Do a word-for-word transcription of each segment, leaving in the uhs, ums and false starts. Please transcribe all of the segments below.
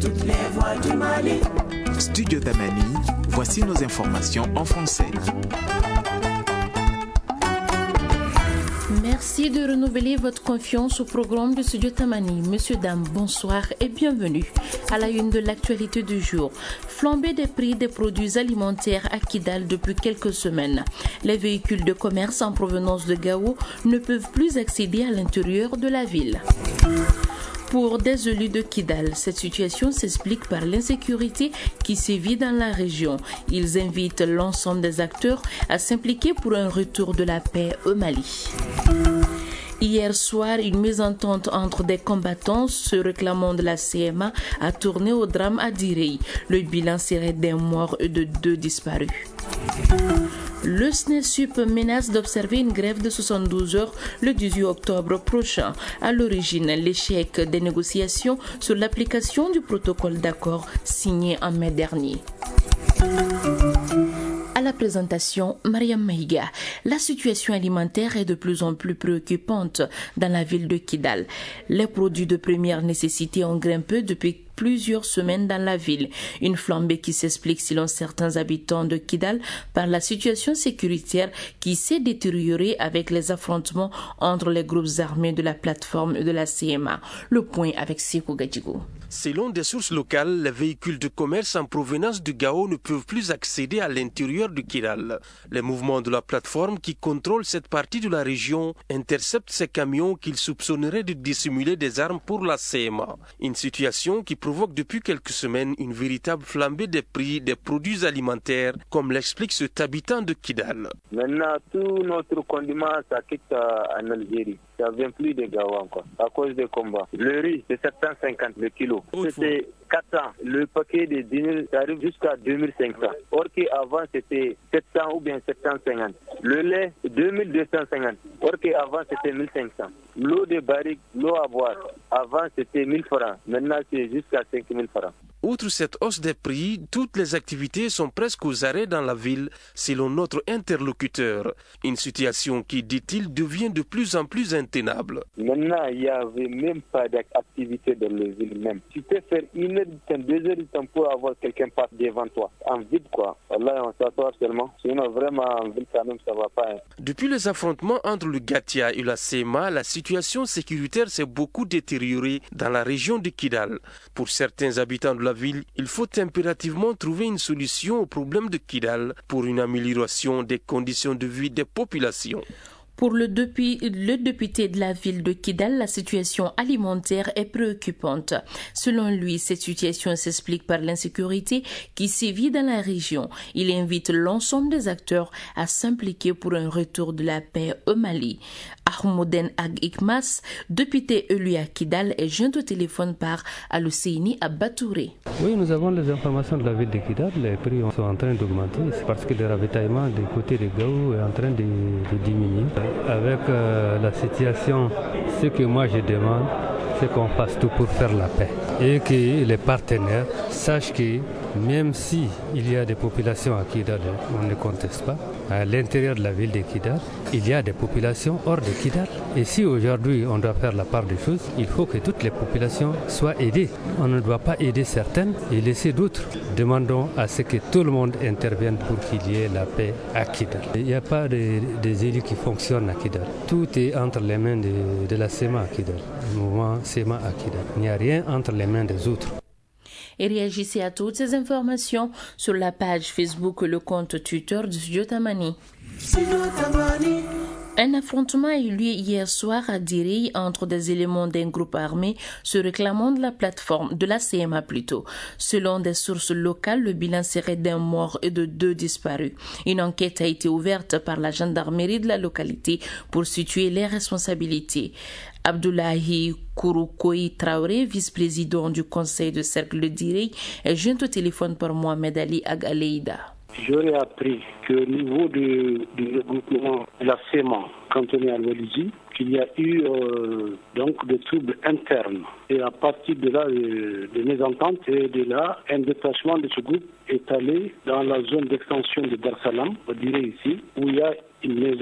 toutes les voix du Mali. Studio Tamani, voici nos informations en français. Merci de renouveler votre confiance au programme de Studio Tamani. Monsieur, dames, bonsoir et bienvenue à la une de l'actualité du jour. Flambée des prix des produits alimentaires à Kidal depuis quelques semaines. Les véhicules de commerce en provenance de Gao ne peuvent plus accéder à l'intérieur de la ville. Pour des élus de Kidal, cette situation s'explique par l'insécurité qui sévit dans la région. Ils invitent l'ensemble des acteurs à s'impliquer pour un retour de la paix au Mali. Hier soir, une mésentente entre des combattants se réclamant de la C M A a tourné au drame à Direi. Le bilan serait d'un mort et de deux disparus. Le SNESUP menace d'observer une grève de soixante-douze heures le dix-huit octobre prochain. À l'origine, l'échec des négociations sur l'application du protocole d'accord signé en mai dernier. À la présentation, Mariam Maïga. La situation alimentaire est de plus en plus préoccupante dans la ville de Kidal. Les produits de première nécessité ont grimpé depuis plusieurs semaines dans la ville. Une flambée qui s'explique selon certains habitants de Kidal par la situation sécuritaire qui s'est détériorée avec les affrontements entre les groupes armés de la plateforme et de la C M A. Le point avec Sekou Gadjigo. Selon des sources locales, les véhicules de commerce en provenance de Gao ne peuvent plus accéder à l'intérieur de Kidal. Les mouvements de la plateforme qui contrôle cette partie de la région interceptent ces camions qu'ils soupçonneraient de dissimuler des armes pour la C M A. Une situation qui provoque depuis quelques semaines une véritable flambée des prix des produits alimentaires, comme l'explique cet habitant de Kidal. Maintenant, tout notre condiment, ça quitte en Algérie. Ça vient plus de Gao encore, à cause des combats. Le riz, c'est sept cent cinquante le kilo. C'était quatre cents. Le paquet de dix mille, ça arrive jusqu'à deux mille cinq cents. Or qu'avant, c'était sept cents ou bien sept cent cinquante. Le lait, deux mille deux cent cinquante. Or qu'avant, c'était mille cinq cents. L'eau de barrique, l'eau à boire, avant, c'était mille francs. Maintenant, c'est jusqu'à cinq mille francs. Outre cette hausse des prix, toutes les activités sont presque aux arrêts dans la ville, selon notre interlocuteur. Une situation qui, dit-il, devient de plus en plus intenable. Maintenant, il n'y avait même pas d'activité dans la ville même. Tu peux faire une heure de temps, deux heures de temps pour avoir quelqu'un passe devant toi. En vide, quoi. Là, on s'assoit seulement. Sinon, vraiment, en ville, quand même, ça va pas. Hein. Depuis les affrontements entre le Gatia et la C M A, la situation sécuritaire s'est beaucoup détériorée dans la région de Kidal. Pour certains habitants de la ville, il faut impérativement trouver une solution au problème de Kidal pour une amélioration des conditions de vie des populations. Pour le, depuis, le député de la ville de Kidal, la situation alimentaire est préoccupante. Selon lui, cette situation s'explique par l'insécurité qui sévit dans la région. Il invite l'ensemble des acteurs à s'impliquer pour un retour de la paix au Mali. Ahmouden Ag Ikmas, député élu à Kidal, est joint au téléphone par Aluseini Abatouré. Oui, nous avons les informations de la ville de Kidal. Les prix sont en train d'augmenter. C'est parce que le ravitaillement du côté de Gao est en train de, de diminuer. Avec euh, la situation, ce que moi je demande, c'est qu'on fasse tout pour faire la paix. Et que les partenaires sachent que même si il y a des populations à Kidal, on ne conteste pas, à l'intérieur de la ville de Kidal, il y a des populations hors de Kidal. Et si aujourd'hui on doit faire la part des choses, il faut que toutes les populations soient aidées. On ne doit pas aider certaines et laisser d'autres. Demandons à ce que tout le monde intervienne pour qu'il y ait la paix à Kidal. Il n'y a pas de, des élus qui fonctionnent à Kidal. Tout est entre les mains de, de la C M A à Kidal, le mouvement C M A à Kidal. Il n'y a rien entre les mains des autres. Et réagissez à toutes ces informations sur la page Facebook et le compte Twitter du Studio Tamani. Un affrontement a eu lieu hier soir à Direi entre des éléments d'un groupe armé se réclamant de la plateforme, de la C M A plutôt. Selon des sources locales, le bilan serait d'un mort et de deux disparus. Une enquête a été ouverte par la gendarmerie de la localité pour situer les responsabilités. Abdoulahi Kouroukoui Traoré, vice-président du conseil de cercle de Direi, est joint au téléphone par Mohamed Ali Ag Aleida. J'aurais appris qu'au niveau du, du regroupement de la C M A cantonné à Walisi, qu'il y a eu euh, donc des troubles internes. Et à partir de là, de, de mésententes, et de là, un détachement de ce groupe est allé dans la zone d'extension de Dar Salam, on dirait ici, où il y a une maison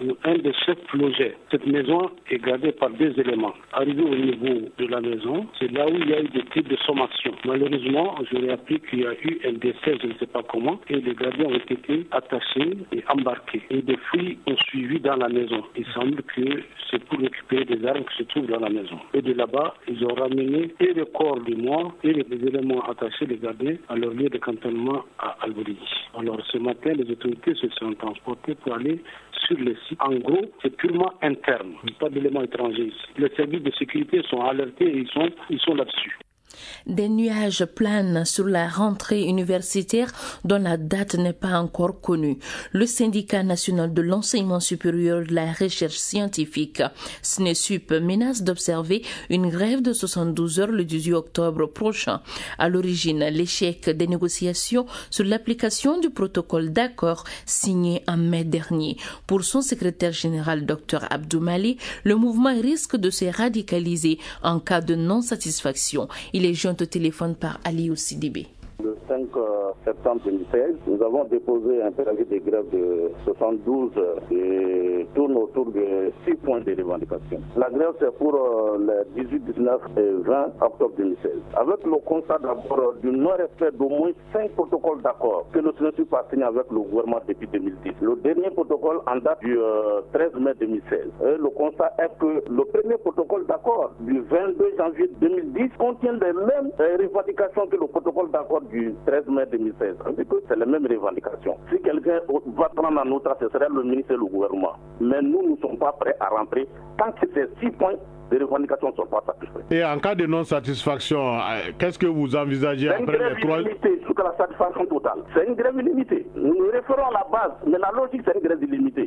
ou un des chefs logeait. Cette maison est gardée par deux éléments. Arrivé au niveau de la maison, c'est là où il y a eu des tirs de sommation. Malheureusement, j'aurais appris qu'il y a eu un décès, je ne sais pas comment, et les gardiens ont été attachés et embarqués. Et des fouilles ont suivi dans la maison. Il semble que c'est pour récupérer des armes qui se trouvent dans la maison. Et de là-bas, ils ont ramené et le corps du mort et les éléments attachés, les gardiens, à leur lieu de cantonnement à Albouri. Alors ce matin, les autorités se sont transportées pour aller sur le site. En gros, c'est purement interne. Il n'y a pas d'éléments étrangers ici. Les services de sécurité sont alertés et ils sont, ils sont là-dessus. Des nuages planent sur la rentrée universitaire dont la date n'est pas encore connue. Le syndicat national de l'enseignement supérieur de la recherche scientifique, SNESUP, menace d'observer une grève de soixante-douze heures le dix-huit octobre prochain. À l'origine, l'échec des négociations sur l'application du protocole d'accord signé en mai dernier. Pour son secrétaire général, Dr Abdou Mali, le mouvement risque de se radicaliser en cas de non-satisfaction. Il est joint au téléphone par Aliou Sidibé. Le cinq septembre deux mille seize, nous avons déposé un préavis de grève de soixante-douze heures et tourne autour de six points de revendication. La grève, c'est pour les dix-huit, dix-neuf et vingt octobre deux mille seize. Avec le constat d'abord du non-respect d'au moins cinq protocoles d'accord que le SNESUP a signé avec le gouvernement depuis deux mille dix. Le dernier protocole en date du treize mai deux mille seize. Et le constat est que le premier protocole d'accord du vingt-deux janvier deux mille dix contient les mêmes revendications que le protocole d'accord du treize mai deux mille seize. C'est les mêmes revendications. Si quelqu'un va prendre en note, ce serait le ministre et le gouvernement. Mais nous, nous ne sommes pas prêts à rentrer tant que ces six points de revendications ne sont pas satisfaits. Et en cas de non-satisfaction, qu'est-ce que vous envisagez après les trois... C'est une grève illimitée jusqu'à la satisfaction totale. C'est une grève illimitée. Nous nous référons à la base, mais la logique, c'est une grève illimitée.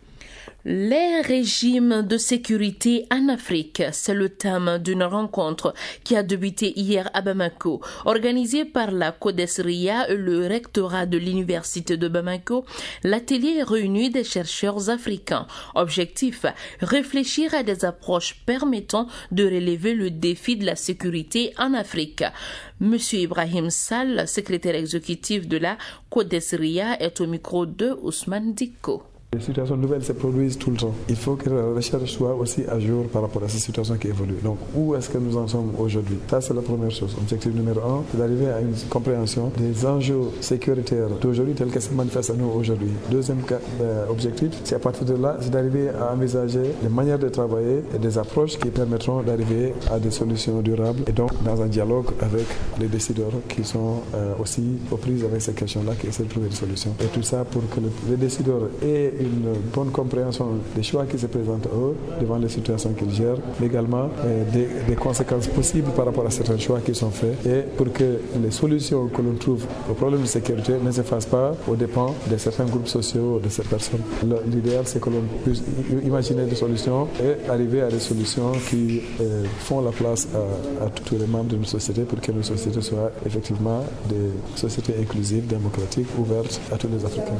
Les régimes de sécurité en Afrique, c'est le thème d'une rencontre qui a débuté hier à Bamako. Organisée par la CODESRIA et le rectorat de l'université de Bamako, l'atelier réunit des chercheurs africains. Objectif, réfléchir à des approches permettant de relever le défi de la sécurité en Afrique. Monsieur Ibrahim Sall, secrétaire exécutif de la CODESRIA, est au micro de Ousmane Diko. Les situations nouvelles se produisent tout le temps. Il faut que la recherche soit aussi à jour par rapport à ces situations qui évoluent. Donc, où est-ce que nous en sommes aujourd'hui? Ça, c'est la première chose. Objectif numéro un, c'est d'arriver à une compréhension des enjeux sécuritaires d'aujourd'hui tels que se manifestent à nous aujourd'hui. Deuxième euh, objectif, c'est à partir de là, c'est d'arriver à envisager des manières de travailler et des approches qui permettront d'arriver à des solutions durables et donc dans un dialogue avec les décideurs qui sont euh, aussi aux prises avec ces questions-là, qui essaient de trouver des solutions. Et tout ça pour que le, les décideurs aient une bonne compréhension des choix qui se présentent à eux devant les situations qu'ils gèrent, mais également euh, des, des conséquences possibles par rapport à certains choix qui sont faits et pour que les solutions que l'on trouve aux problèmes de sécurité ne se fassent pas aux dépens de certains groupes sociaux, de ces personnes. L'idéal, c'est que l'on puisse imaginer des solutions et arriver à des solutions qui euh, font la place à, à tous les membres de nos sociétés pour que nos sociétés soient effectivement des sociétés inclusives, démocratiques, ouvertes à tous les Africains.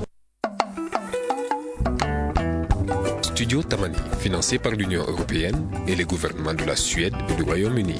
Studio Tamani, financé par l'Union européenne et les gouvernements de la Suède et du Royaume-Uni.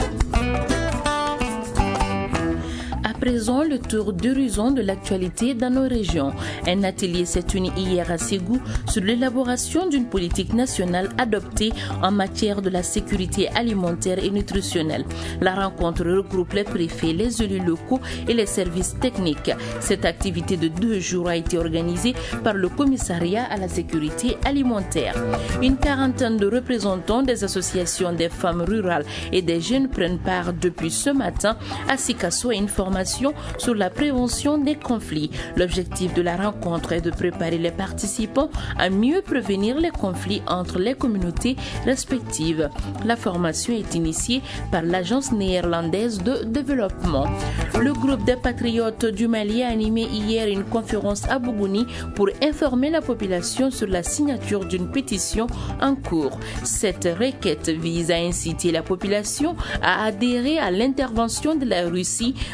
À présent, le tour d'horizon de l'actualité dans nos régions. Un atelier s'est uni hier à Ségou sur l'élaboration d'une politique nationale adoptée en matière de la sécurité alimentaire et nutritionnelle. La rencontre regroupe les préfets, les élus locaux et les services techniques. Cette activité de deux jours a été organisée par le commissariat à la sécurité alimentaire. Une quarantaine de représentants des associations des femmes rurales et des jeunes prennent part depuis ce matin à Sikasso à une formation sur la prévention des conflits. L'objectif de la rencontre est de préparer les participants à mieux prévenir les conflits entre les communautés respectives. La formation est initiée par l'Agence néerlandaise de développement. Le groupe des patriotes du Mali a animé hier une conférence à Bougouni pour informer la population sur la signature d'une pétition en cours. Cette requête vise à inciter la population à adhérer à l'intervention de la Russie dans la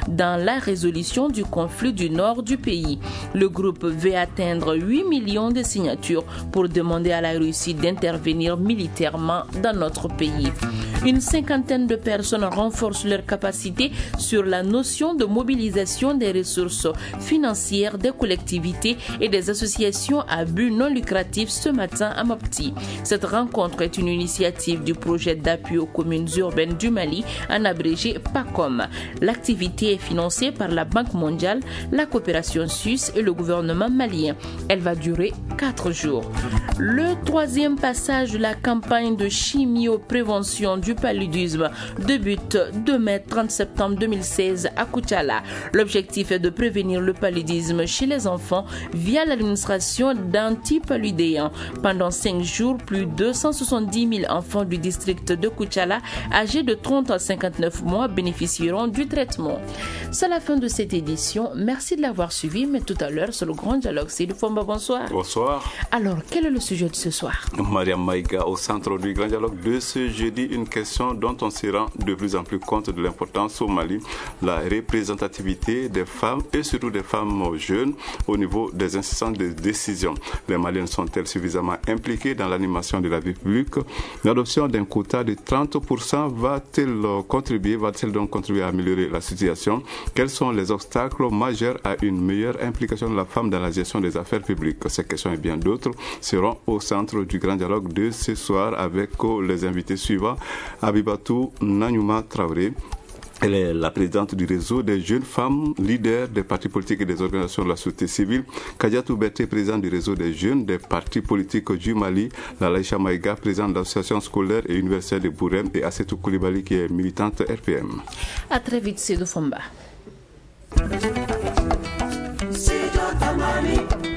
la résolution du conflit du nord du pays. Le groupe veut atteindre huit millions de signatures pour demander à la Russie d'intervenir militairement dans notre pays. Une cinquantaine de personnes renforcent leur capacité sur la notion de mobilisation des ressources financières des collectivités et des associations à but non lucratif ce matin à Mopti. Cette rencontre est une initiative du projet d'appui aux communes urbaines du Mali, en abrégé PACOM. L'activité est financée par la Banque mondiale, la coopération suisse et le gouvernement malien. Elle va durer quatre jours. Le troisième passage de la campagne de chimioprévention du paludisme débute deux mai trente septembre deux mille seize à Koutiala. L'objectif est de prévenir le paludisme chez les enfants via l'administration d'antipaludéens. Pendant cinq jours, plus de deux cent soixante-dix mille enfants du district de Koutiala âgés de trente à cinquante-neuf mois bénéficieront du traitement. C'est la fin de cette édition. Merci de l'avoir suivi, mais tout à l'heure, c'est le grand dialogue. Seydou Fomba, bonsoir. Bonsoir. Alors, quel est le sujet de ce soir? Mariam Maïga, au centre du grand dialogue de ce jeudi, une question dont on se rend de plus en plus compte de l'importance au Mali, la représentativité des femmes et surtout des femmes jeunes au niveau des instances de décision. Les Maliennes sont-elles suffisamment impliquées dans l'animation de la vie publique? L'adoption d'un quota de trente pour cent va-t-elle contribuer, va-t-elle donc contribuer à améliorer la situation? Quels sont les obstacles majeurs à une meilleure implication de la femme dans la gestion des affaires publiques? Ces questions et bien d'autres seront au centre du grand dialogue de ce soir avec les invités suivants. Abibatou Nanyuma Traoré. Elle est la présidente du réseau des jeunes femmes leaders des partis politiques et des organisations de la société civile. Kadiatou Berté, présidente du réseau des jeunes des partis politiques du Mali. Lalaïcha Maïga, présidente de l'association scolaire et universitaire de Bourem. Et Assetou Koulibaly, qui est militante R P M. À très vite, Seydou Fomba.